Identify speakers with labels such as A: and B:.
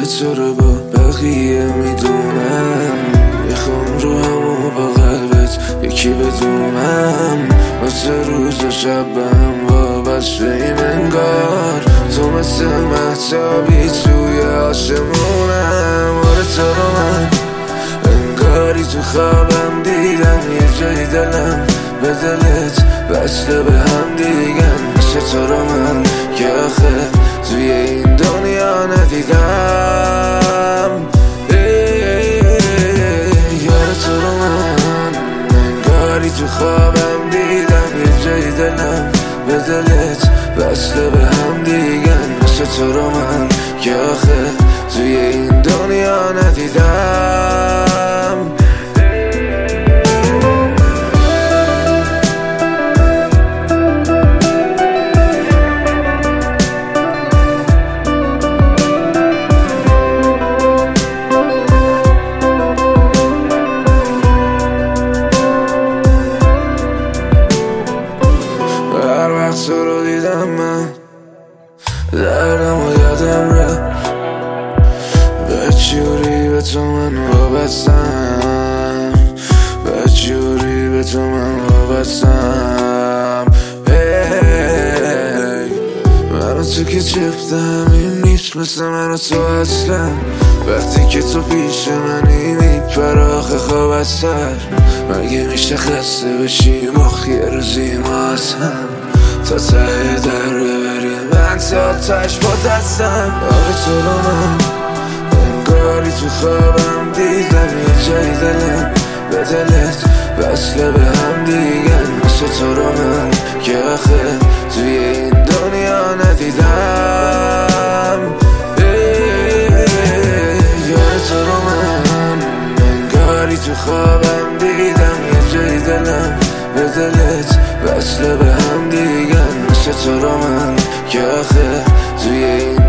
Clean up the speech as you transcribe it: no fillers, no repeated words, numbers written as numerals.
A: تو رو با بقیه میدونم، میخوام رو همو با قلبت یکی بدونم. واسه روز و شبم وابسته ایم انگار، تو مثل مهتابی توی آسمونم. آره تو رو من انگاری تو خوابم دیدم، یه جای دلم به دلت وصله به هم دیگن. مثل تو رو من که آخه توی این دنیا ندیدم. یار تو رو من انگاری تو خوابم دیدم، یه جای دلم به دلت وصله به هم دیگن. مثل تو رو من که آخه توی این دنیا ندیدم. هر وقت تو رو دیدم من دردم و یادم رفت، بچوری به تو من وابستم، بچوری به تو من وابستم. من و تو که چفتم این نیست مثل من و تو اصلا، وقتی که تو پیش منی میپره آخه خواب از سر. مگه میشه خسته بشی مخ یه روزی ما از هم، تا ته در ببریم من تا تش با دستم. آره تو رو من انگاری تو خوابم دیدم، یه جای دلم به دلت وصله به هم دیگن. مثل تو رو من که آخه توی این دنیا ندیدم. یار تو رو من انگاری تو خوابم دیدم، یه جای دلم به دلت وصله به هم دیگن. مثل تو رو من که آخه توی این